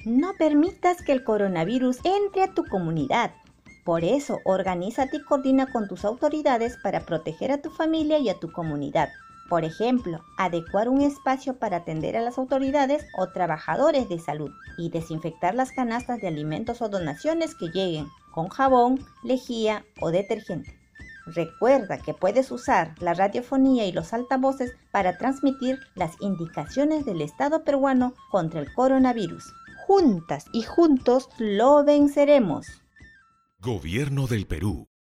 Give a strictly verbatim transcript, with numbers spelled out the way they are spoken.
No permitas que el coronavirus entre a tu comunidad. Por eso, organízate y coordina con tus autoridades para proteger a tu familia y a tu comunidad. Por ejemplo, adecuar un espacio para atender a las autoridades o trabajadores de salud y desinfectar las canastas de alimentos o donaciones que lleguen con jabón, lejía o detergente. Recuerda que puedes usar la radiofonía y los altavoces para transmitir las indicaciones del Estado peruano contra el coronavirus. Juntas y juntos lo venceremos. Gobierno del Perú.